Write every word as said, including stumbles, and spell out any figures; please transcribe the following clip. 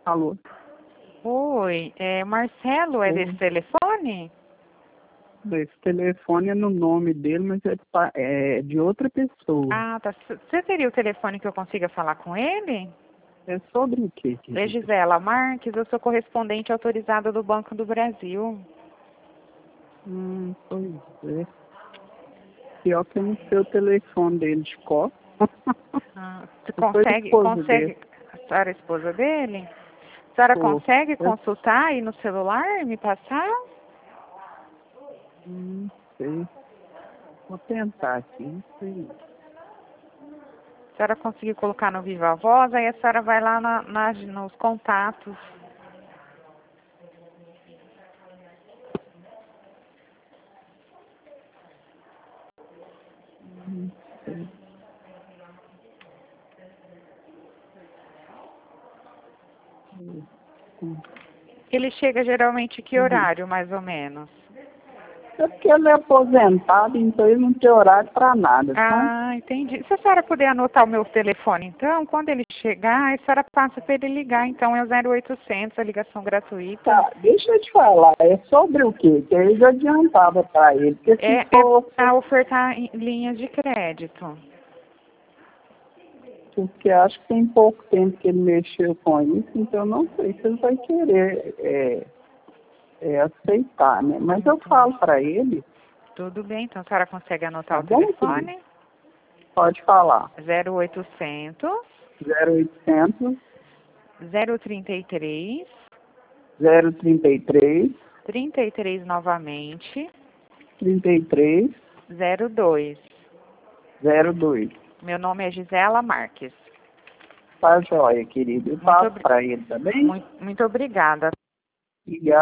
Alô? Oi, é, Marcelo é desse telefone? Esse telefone é no nome dele, mas é, pa- é de outra pessoa. Ah, tá. Você teria o telefone que eu consiga falar com ele? É sobre o quê, É querida? Gisela Marques, eu sou correspondente autorizada do Banco do Brasil. Hum, pois é. Pior que eu não sei o telefone dele de cor. Ah, você Depois a consegue, esposa consegue, dele. a senhora é esposa dele? A senhora Pô, consegue eu consultar aí no celular e me passar? não sei. Vou tentar aqui, não sei. A senhora conseguir colocar no Viva Voz, aí a senhora vai lá na, na- nos contatos. Não sei. Hum. Ele chega geralmente que Uhum. horário, mais ou menos? É porque ele é aposentado, então ele não tem horário para nada, tá? Ah, entendi. Se a senhora puder anotar o meu telefone, então, quando ele chegar, a senhora passa para ele ligar, então é o zero oitocentos, a ligação gratuita. Tá, deixa eu te falar, é sobre o quê? Que eu já adiantava para ele, porque É, se é for, para ofertar em linhas de crédito. porque acho que tem pouco tempo que ele mexeu com isso, então eu não sei se ele vai querer é, é, aceitar, né? Mas eu falo para ele, Tudo bem, então a senhora consegue anotar tá o bom, querido? telefone? Pode falar. zero oitocentos, zero oitocentos, zero trinta e três, zero trinta e três, trinta e três novamente, trinta e três, zero dois. zero dois. Meu nome é Gisela Marques. Tá joia, querido. Eu Muito, passo obri- para ele, tá bem? muito, muito obrigada. Obrigado.